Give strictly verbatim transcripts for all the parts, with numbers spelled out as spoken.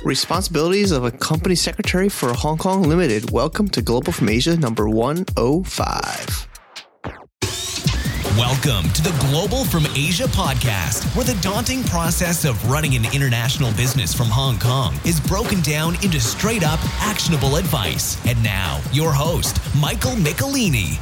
Responsibilities of a company secretary for Hong Kong Limited. Welcome to Global from Asia number one oh five. Welcome to the Global from Asia podcast, where the daunting process of running an international business from Hong Kong is broken down into straight-up, actionable advice. And now, your host, Michael Michelini.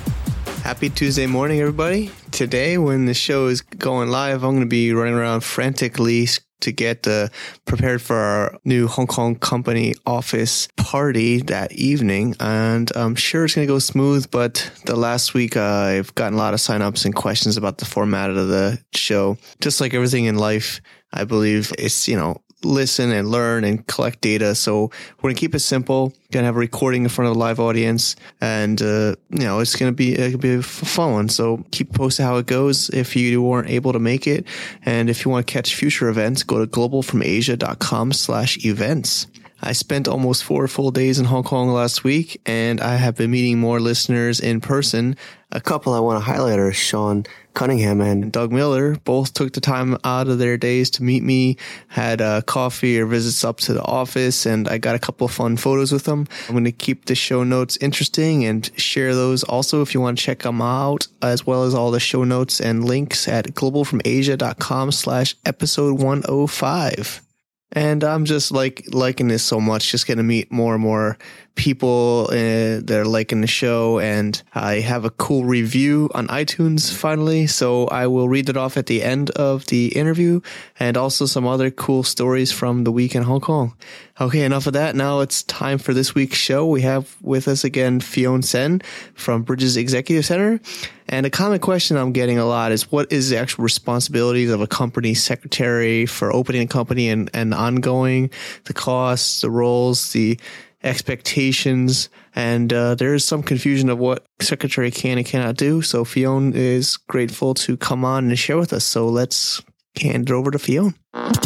Happy Tuesday morning, everybody. Today, when the show is going live, I'm going to be running around frantically to get uh, prepared for our new Hong Kong company office party that evening. And I'm sure it's going to go smooth, but the last week uh, I've gotten a lot of signups and questions about the format of the show. Just like everything in life, I believe it's, you know, listen and learn and collect data. So we're going to keep it simple. Going to have a recording in front of a live audience, and uh, you know it's going to be it be a fun one. So keep posted how it goes if you weren't able to make it, and if you want to catch future events, go to global from asia dot com slash events. I spent almost four full days in Hong Kong last week, and I have been meeting more listeners in person. A couple I want to highlight are Sean Cunningham and Doug Miller. Both took the time out of their days to meet me, had uh, coffee or visits up to the office, and I got a couple of fun photos with them. I'm going to keep the show notes interesting and share those also if you want to check them out, as well as all the show notes and links at global from asia dot com slash episode one oh five. And I'm just like liking this so much, just getting to meet more and more people uh, that are liking the show. And I have a cool review on iTunes finally, so I will read it off at the end of the interview, and also some other cool stories from the week in Hong Kong. Okay, enough of that. Now it's time for this week's show. We have with us again Fion Sen from Bridges Executive Center. And a common question I'm getting a lot is, what is the actual responsibilities of a company secretary for opening a company and, and ongoing, the costs, the roles, the expectations, and uh, there is some confusion of what secretary can and cannot do. So Fion is grateful to come on and share with us. So let's hand it over to Fion.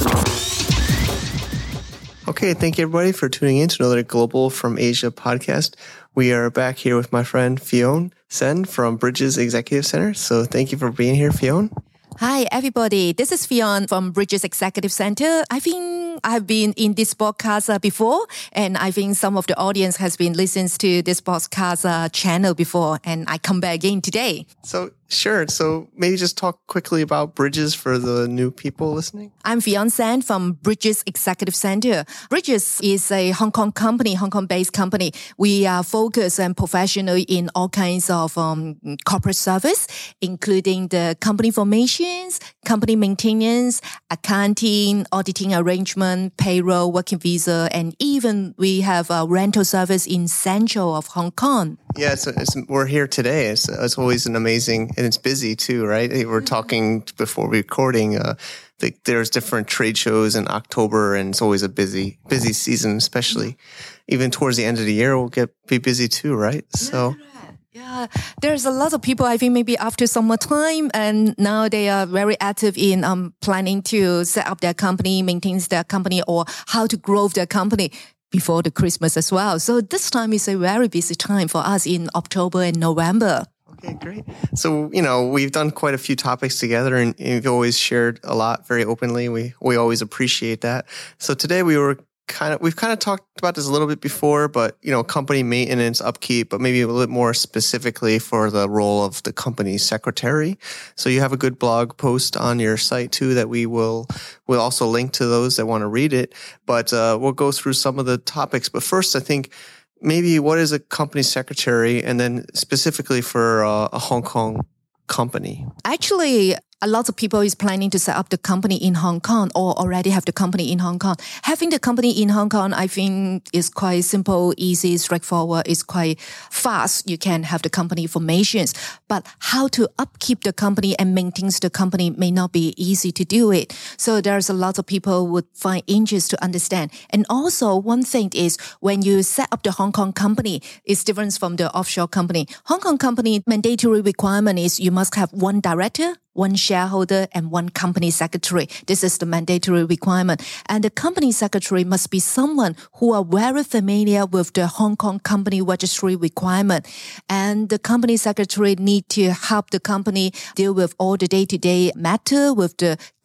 Okay, thank you everybody for tuning in to another Global from Asia podcast. We are back here with my friend Fion Sen from Bridges Executive Center. So thank you for being here, Fion. Hi, everybody. This is Fion from Bridges Executive Center. I think I've been in this podcast uh, before, and I think some of the audience has been listening to this podcast uh, channel before, and I come back again today. So sure. So maybe just talk quickly about Bridges for the new people listening. I'm Fion Sen from Bridges Executive Center. Bridges is a Hong Kong company, Hong Kong-based company. We are focused and professional in all kinds of um, corporate service, including the company formations, company maintenance, accounting, auditing arrangement, payroll, working visa, and even we have a rental service in central of Hong Kong. Yeah, it's, it's, we're here today. It's, it's always an amazing, and it's busy too, right? We're talking before recording. Uh, the, there's different trade shows in October, and it's always a busy, busy season, especially even towards the end of the year. We'll get be busy too, right? So. Yeah, there's a lot of people, I think maybe after summertime, and now they are very active in um, planning to set up their company, maintain their company, or how to grow their company before the Christmas as well. So this time is a very busy time for us in October and November. Okay, great. So, you know, we've done quite a few topics together, and you've always shared a lot very openly. We we always appreciate that. So today we were kind of, we've kind of talked about this a little bit before, but, you know, company maintenance, upkeep, but maybe a little bit more specifically for the role of the company secretary. So you have a good blog post on your site too that we will, we'll also link to those that want to read it, but uh, we'll go through some of the topics. But first, I think maybe what is a company secretary, and then specifically for uh, a Hong Kong company? Actually, a lot of people is planning to set up the company in Hong Kong or already have the company in Hong Kong. Having the company in Hong Kong, I think is quite simple, easy, straightforward. It's quite fast. You can have the company formations, but how to upkeep the company and maintain the company may not be easy to do it. So there's a lot of people would find interest to understand. And also one thing is when you set up the Hong Kong company, it's different from the offshore company. Hong Kong company mandatory requirement is you must have one director, one shareholder, and one company secretary. This is the mandatory requirement. And the company secretary must be someone who are very familiar with the Hong Kong company registry requirement. And the company secretary need to help the company deal with all the day-to-day matter with the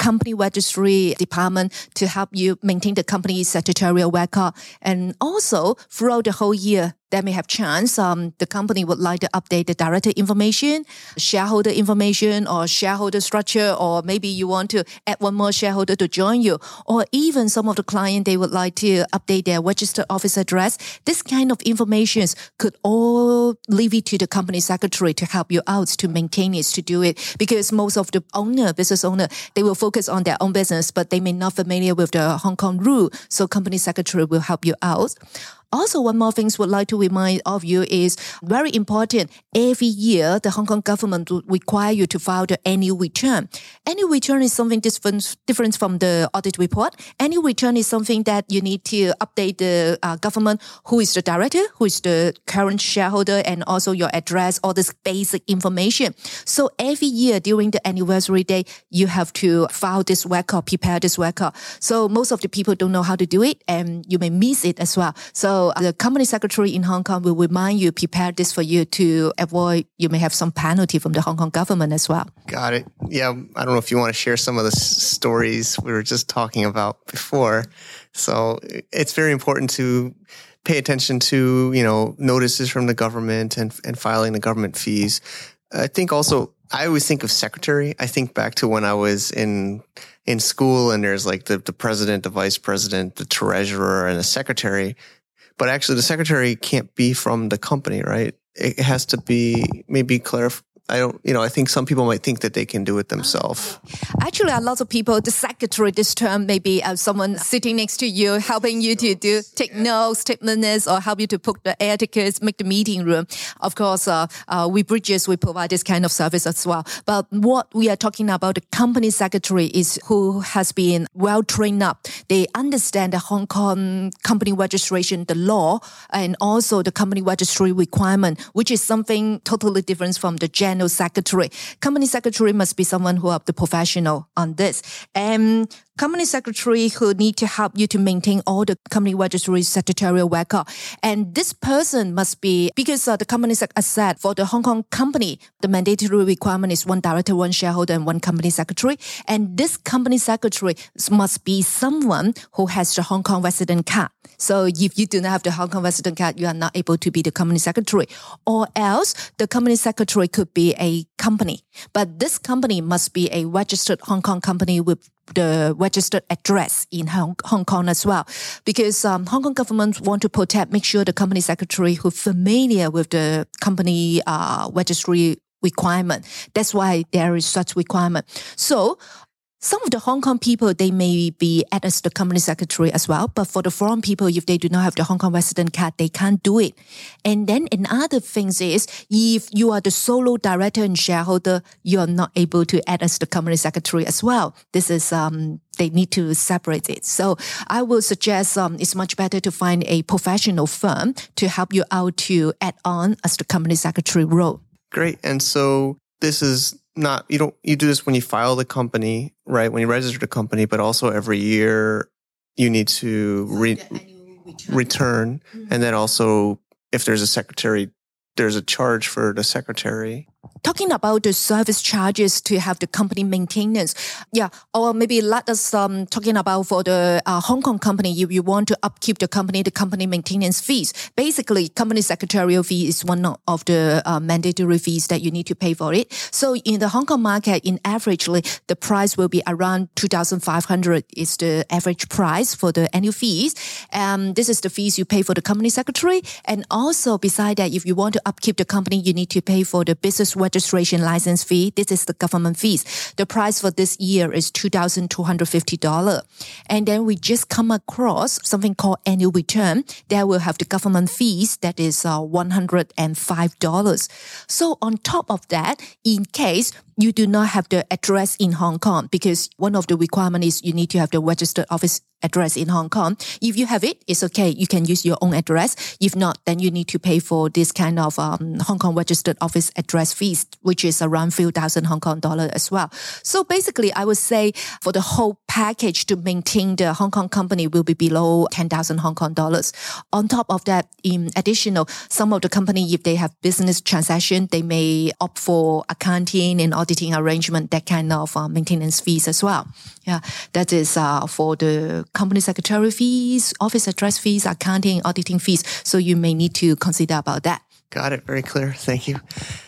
company registry department to help you maintain the company's secretarial record. And also throughout the whole year, they may have chance. Um, the company would like to update the director information, shareholder information, or shareholder structure, or maybe you want to add one more shareholder to join you, or even some of the client they would like to update their registered office address. This kind of information could all leave it to the company secretary to help you out to maintain it, to do it, because most of the owner, business owner, they will focus on their own business, but they may not familiar with the Hong Kong rule. So company secretary will help you out. Also, one more thing would like to remind of you is very important. Every year, the Hong Kong government will require you to file the annual return. Annual return is something different, different from the audit report. Annual return is something that you need to update the uh, government, who is the director, who is the current shareholder, and also your address, all this basic information. So every year during the anniversary day, you have to file this record, prepare this record. So most of the people don't know how to do it, and you may miss it as well. So the company secretary in Hong Kong will remind you, prepare this for you to avoid, you may have some penalty from the Hong Kong government as well. Got it. Yeah, I don't know if you want to share some of the s- stories we were just talking about before. So it's very important to pay attention to, you know, notices from the government and, and filing the government fees. I think also, I always think of secretary. I think back to when I was in in school and there's like the, the president, the vice president, the treasurer, and the secretary. But actually, the secretary can't be from the company, right? It has to be maybe clarify. I don't, you know, I think some people might think that they can do it themselves. Actually, a lot of people, the secretary, this term, maybe uh, someone sitting next to you, helping you to do, take yeah. notes, take minutes, or help you to book the air tickets, make the meeting room. Of course, uh, uh, we Bridges, we provide this kind of service as well. But what we are talking about, the company secretary is who has been well trained up. They understand the Hong Kong company registration, the law, and also the company registry requirement, which is something totally different from the general secretary. Company secretary must be someone who are the professional on this. And company secretary who need to help you to maintain all the company registry secretarial record. And this person must be, because uh, the company sec- as said, for the Hong Kong company, the mandatory requirement is one director, one shareholder, and one company secretary. And this company secretary must be someone who has the Hong Kong resident card. So if you do not have the Hong Kong resident card, you are not able to be the company secretary. Or else the company secretary could be a company. But this company must be a registered Hong Kong company with the registered address in Hong, Hong Kong as well. Because um, Hong Kong government want to protect, make sure the company secretary who familiar with the company uh, registry requirement. That's why there is such requirement. So some of the Hong Kong people, they may be added as the company secretary as well. But for the foreign people, if they do not have the Hong Kong resident card, they can't do it. And then another thing is, if you are the solo director and shareholder, you are not able to add as the company secretary as well. This is, um, they need to separate it. So I will suggest um, it's much better to find a professional firm to help you out to add on as the company secretary role. Great. And so this is not, you don't, you do this when you file the company, right? When you register the company, but also every year you need to re- return, return. Mm-hmm. And then also if there's a secretary, there's a charge for the secretary. Talking about the service charges to have the company maintenance. Yeah. Or maybe let us um talking about for the uh, Hong Kong company, if you want to upkeep the company, the company maintenance fees. Basically, company secretarial fee is one of the uh, mandatory fees that you need to pay for it. So in the Hong Kong market, in averagely, the price will be around two thousand five hundred is the average price for the annual fees. Um, this is the fees you pay for the company secretary. And also beside that, if you want to upkeep the company, you need to pay for the business registration license fee. This is the government fees. The price for this year is two thousand two hundred fifty dollars. And then we just come across something called annual return. That will have the government fees. That is uh, one hundred five dollars. So on top of that, in case you do not have the address in Hong Kong, because one of the requirements is you need to have the registered office address in Hong Kong. If you have it, it's okay. You can use your own address. If not, then you need to pay for this kind of um, Hong Kong registered office address fees, which is around few thousand Hong Kong dollars as well. So basically, I would say for the whole package to maintain the Hong Kong company will be below ten thousand Hong Kong dollars. On top of that, in additional, some of the company, if they have business transaction, they may opt for accounting and all auditing arrangement, that kind of uh, maintenance fees as well. Yeah, that is uh, for the company secretary fees, office address fees, accounting, auditing fees. So you may need to consider about that. Got it. Very clear. Thank you.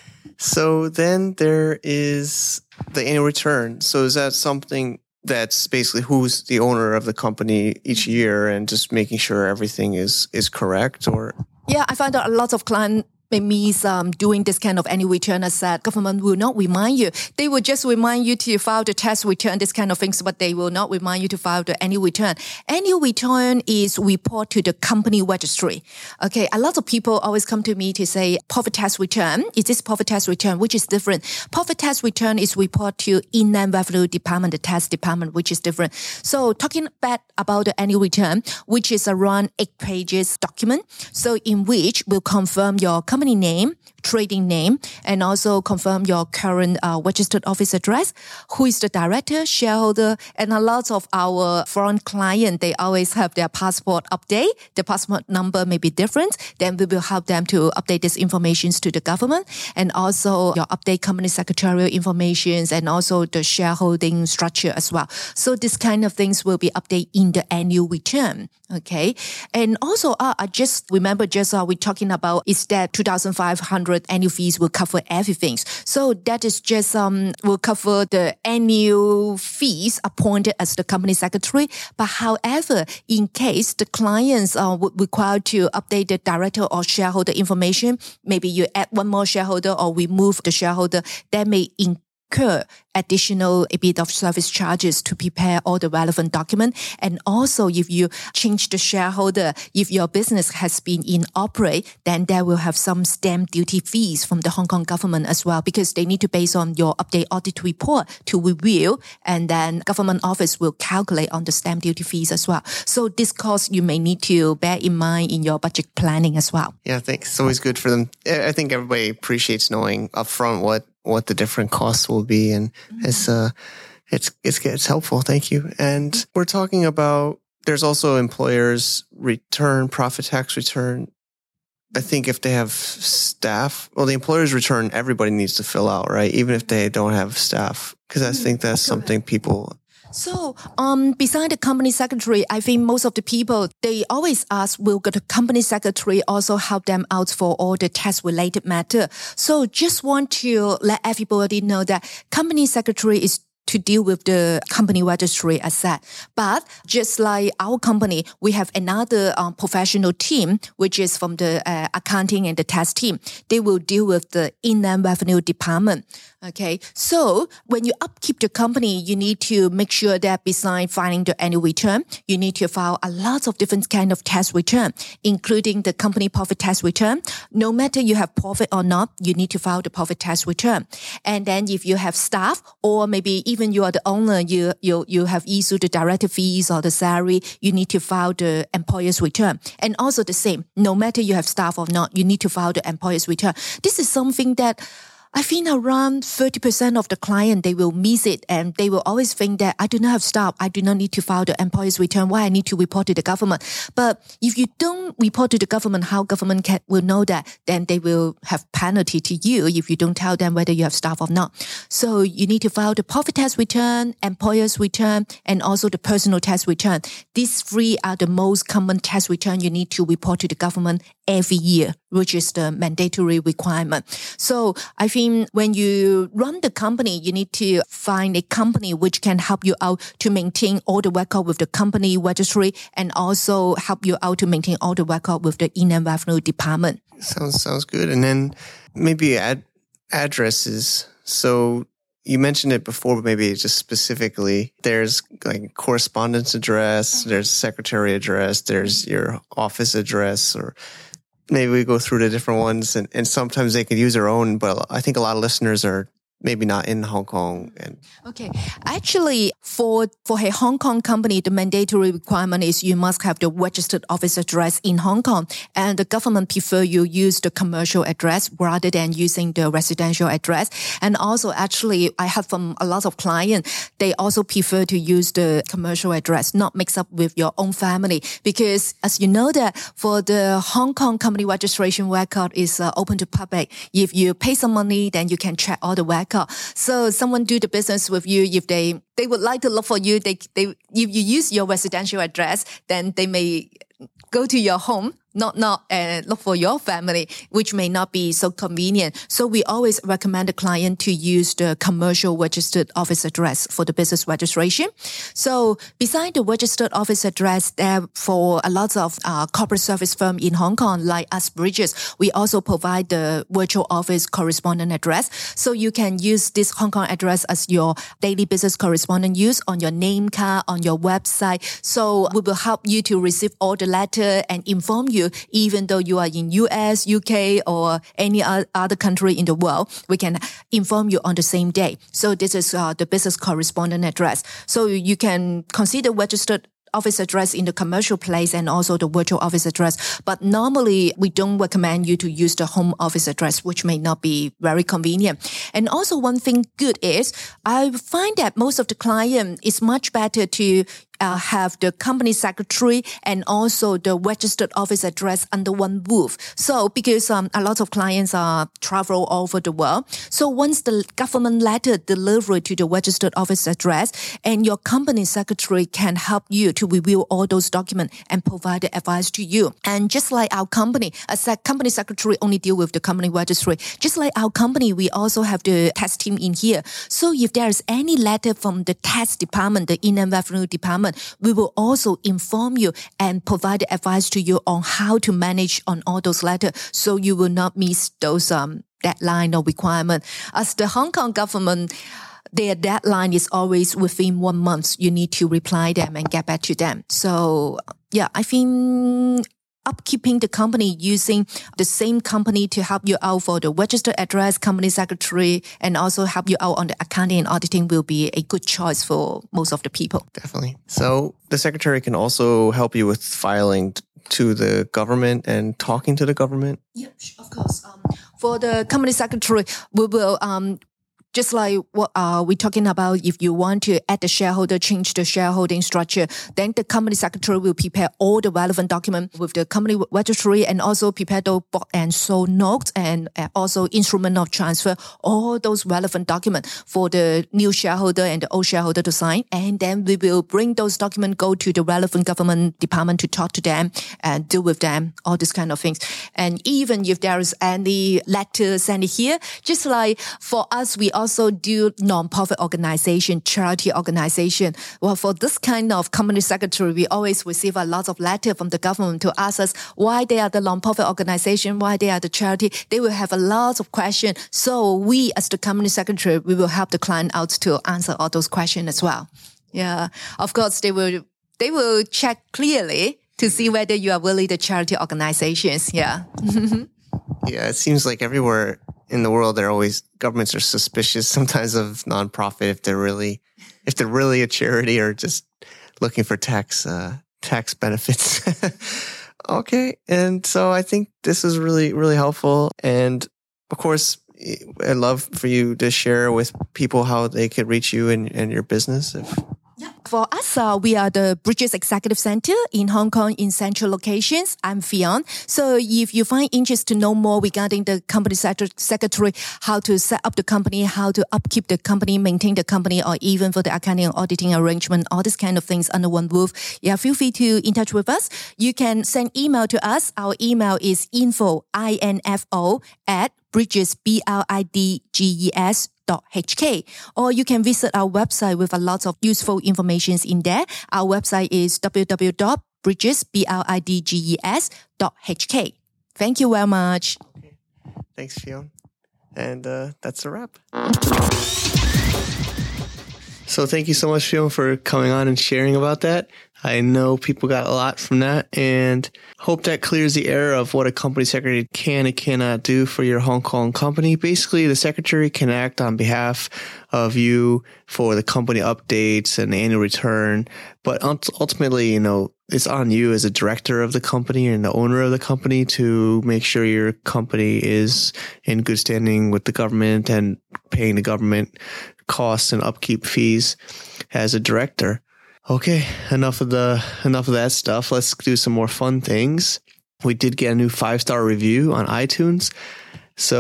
So then there is the annual return. So is that something that's basically who's the owner of the company each year and just making sure everything is, is correct? Or yeah, I found out a lot of clients maybe um, doing this kind of annual return, as said, government will not remind you. They will just remind you to file the tax return, this kind of things, but they will not remind you to file the annual return. Annual return is report to the company registry. Okay, a lot of people always come to me to say, profit tax return, is this profit tax return, which is different. Profit tax return is report to Inland Revenue Department, the tax department, which is different. So talking back about the annual return, which is around eight pages document, so in which will confirm your company name, trading name, and also confirm your current uh, registered office address, who is the director, shareholder, and a lot of our foreign clients, they always have their passport update. The passport number may be different. Then we will help them to update these informations to the government, and also your update company secretarial informations, and also the shareholding structure as well. So this kind of things will be updated in the annual return. Okay. And also, uh, I just remember just uh, we're talking about is that two thousand five hundred annual fees will cover everything. So that is just, um, will cover the annual fees appointed as the company secretary. But however, in case the clients uh, would require to update the director or shareholder information, maybe you add one more shareholder or remove the shareholder, that may incur additional a bit of service charges to prepare all the relevant document. And also, if you change the shareholder, if your business has been in operate, then there will have some stamp duty fees from the Hong Kong government as well, because they need to base on your update audit report to review, and then government office will calculate on the stamp duty fees as well. So this cost you may need to bear in mind in your budget planning as well. Yeah, I think it's always good for them. I think everybody appreciates knowing upfront what what the different costs will be, and mm-hmm. it's uh it's it's it's helpful. Thank you. And mm-hmm. we're talking about there's also employers return, profit tax return. I think if they have staff, well, the employer's return everybody needs to fill out, right? Even if they don't have staff, because I think that's something people. So, um, beside the company secretary, I think most of the people, they always ask, will the company secretary also help them out for all the tax-related matter? So just want to let everybody know that company secretary is to deal with the company registry as said. But just like our company, we have another um, professional team, which is from the uh, accounting and the tax team. They will deal with the Inland Revenue Department. Okay. So when you upkeep the company, you need to make sure that besides filing the annual return, you need to file a lot of different kind of tax return, including the company profit tax return. No matter you have profit or not, you need to file the profit tax return. And then if you have staff, or maybe even you are the owner, you, you, you have issued the director fees or the salary, you need to file the employer's return. And also the same, no matter you have staff or not, you need to file the employer's return. This is something that I think around thirty percent of the client, they will miss it, and they will always think that I do not have staff, I do not need to file the employer's return, why I need to report to the government. But if you don't report to the government, how government can, will know that? Then they will have penalty to you if you don't tell them whether you have staff or not. So you need to file the profit tax return, employer's return, and also the personal tax return. These three are the most common tax return you need to report to the government every year, which is the mandatory requirement. So I think when you run the company, you need to find a company which can help you out to maintain all the record with the company registry, and also help you out to maintain all the record with the Inland Revenue Department. Sounds sounds good. And then maybe ad- addresses. So you mentioned it before, but maybe just specifically, there's like correspondence address, there's secretary address, there's your office address, or maybe we go through the different ones, and, and sometimes they could use their own, but I think a lot of listeners are maybe not in Hong Kong. And okay. Actually, for, for a Hong Kong company, the mandatory requirement is you must have the registered office address in Hong Kong. And the government prefer you use the commercial address rather than using the residential address. And also, actually, I have from a lot of clients, they also prefer to use the commercial address, not mix up with your own family. Because as you know that for the Hong Kong company registration record is uh, open to public. If you pay some money, then you can check all the records. record. So someone do the business with you, if they, they would like to look for you, they, they, if you use your residential address, then they may go to your home, not not uh, look for your family, which may not be so convenient. So we always recommend the client to use the commercial registered office address for the business registration. So beside the registered office address, there for a lot of uh, corporate service firm in Hong Kong, like us Bridges, we also provide the virtual office correspondent address. So you can use this Hong Kong address as your daily business correspondent use on your name card, on your website. So we will help you to receive all the letter and inform you, even though you are in U S, U K, or any other country in the world, we can inform you on the same day. So this is uh, the business correspondent address. So you can consider registered office address in the commercial place and also the virtual office address. But normally, we don't recommend you to use the home office address, which may not be very convenient. And also one thing good is, I find that most of the client, it's much better to Uh, have the company secretary and also the registered office address under one roof. So because um, a lot of clients are travel all over the world. So once the government letter delivered to the registered office address, and your company secretary can help you to review all those documents and provide the advice to you. And just like our company, as a company secretary only deal with the company registry. Just like our company, we also have the tax team in here. So if there is any letter from the tax department, the Inland Revenue Department, we will also inform you and provide advice to you on how to manage on all those letters, so you will not miss those um, deadline or requirement. As the Hong Kong government, their deadline is always within one month. You need to reply them and get back to them. So yeah, I think upkeeping the company using the same company to help you out for the registered address, company secretary, and also help you out on the accounting and auditing will be a good choice for most of the people. Definitely. So the secretary can also help you with filing to the government and talking to the government? Yeah, of course. Um, for the company secretary, we will um, just like what uh, we're talking about, if you want to add the shareholder, change the shareholding structure, then the company secretary will prepare all the relevant documents with the company registry and also prepare the bought and sold notes and also instrument of transfer, all those relevant documents for the new shareholder and the old shareholder to sign. And then we will bring those documents, go to the relevant government department to talk to them and deal with them, all these kind of things. And even if there is any letter sent here, just like for us, we also also do non-profit organization, charity organization. Well, for this kind of company secretary, we always receive a lot of letter from the government to ask us why they are the non-profit organization, why they are the charity. They will have a lot of questions. So we, as the company secretary, we will help the client out to answer all those questions as well. Yeah, of course, they will they will check clearly to see whether you are really the charity organizations. Yeah. Yeah, it seems like everywhere in the world, they're always, governments are suspicious sometimes of nonprofit if they're really, if they're really a charity or just looking for tax, uh, tax benefits. Okay. And so I think this is really, really helpful. And of course, I'd love for you to share with people how they could reach you and, and your business. If For us, uh, we are the Bridges Executive Center in Hong Kong in central locations. I'm Fion. So if you find interest to know more regarding the company secretary, how to set up the company, how to upkeep the company, maintain the company, or even for the accounting and auditing arrangement, all these kind of things under one roof, yeah, feel free to in touch with us. You can send email to us. Our email is info, I N F O, at Bridges, B R I D G E S, dot H K. Or you can visit our website with a lot of useful information in there. Our website is w w w dot bridges, B R I D G E S, dot H K. Thank you very much. Okay. Thanks, Fiona. And uh, that's a wrap. So thank you so much, Fiona, for coming on and sharing about that. I know people got a lot from that and hope that clears the air of what a company secretary can and cannot do for your Hong Kong company. Basically, the secretary can act on behalf of you for the company updates and annual return. But ultimately, you know, it's on you as a director of the company and the owner of the company to make sure your company is in good standing with the government and paying the government costs and upkeep fees as a director. Okay, enough of the enough of that stuff. Let's do some more fun things. We did get a new five-star review on iTunes. So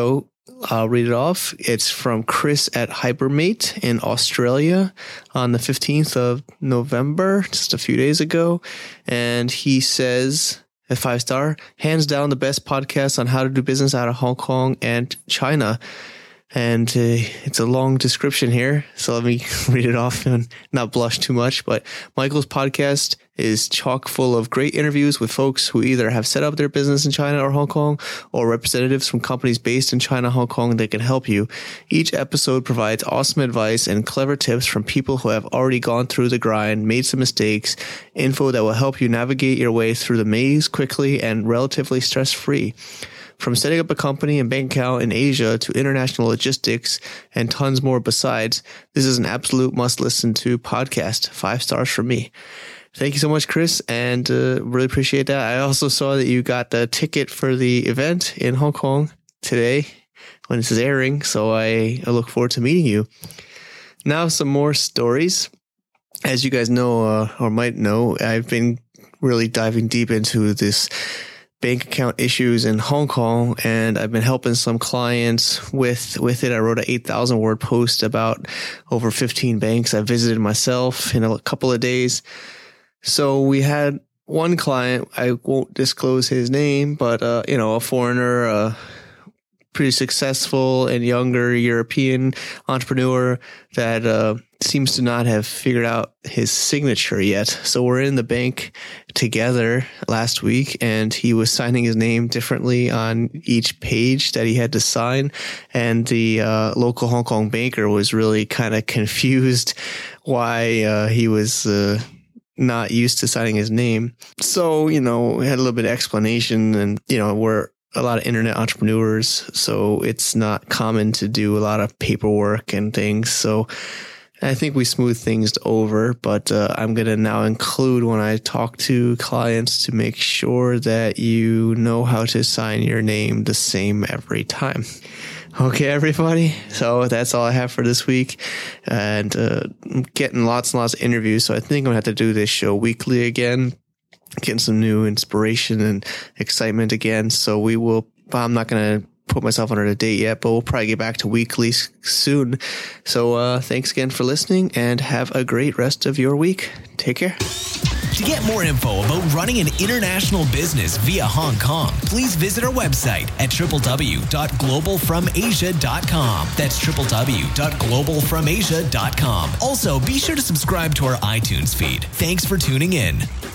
I'll read it off. It's from Chris at Hypermate in Australia on the fifteenth of November, just a few days ago. And he says, a five star, hands down the best podcast on how to do business out of Hong Kong and China. And uh, it's a long description here, so let me read it off and not blush too much. But Michael's podcast is chock full of great interviews with folks who either have set up their business in China or Hong Kong, or representatives from companies based in China, Hong Kong that can help you. Each episode provides awesome advice and clever tips from people who have already gone through the grind, made some mistakes, info that will help you navigate your way through the maze quickly and relatively stress-free. From setting up a company and bank account in Asia to international logistics and tons more besides, this is an absolute must listen to podcast. Five stars from me. Thank you so much, Chris, and uh, really appreciate that. I also saw that you got the ticket for the event in Hong Kong today when this is airing, so I, I look forward to meeting you. Now, some more stories. As you guys know, uh, or might know, I've been really diving deep into this bank account issues in Hong Kong, and I've been helping some clients with with it. I wrote an eight thousand word post about over fifteen banks I visited myself in a couple of days. So we had one client, I won't disclose his name, but uh, you know, a foreigner, a pretty successful and younger European entrepreneur that uh, seems to not have figured out his signature yet. So we're in the bank together last week, and he was signing his name differently on each page that he had to sign. And the uh, local Hong Kong banker was really kind of confused why uh, he was uh, not used to signing his name. So, you know, we had a little bit of explanation, and, you know, we're a lot of internet entrepreneurs, so it's not common to do a lot of paperwork and things. So I think we smooth things over, but uh, I'm going to now include when I talk to clients to make sure that you know how to sign your name the same every time. Okay, everybody. So that's all I have for this week. And uh, I'm getting lots and lots of interviews, so I think I'm going to have to do this show weekly again. Getting some new inspiration and excitement again. So we will, I'm not going to put myself under a date yet, but we'll probably get back to weekly soon. So uh, thanks again for listening, and have a great rest of your week. Take care. To get more info about running an international business via Hong Kong, please visit our website at w w w dot global from asia dot com. That's w w w dot global from asia dot com. Also, be sure to subscribe to our iTunes feed. Thanks for tuning in.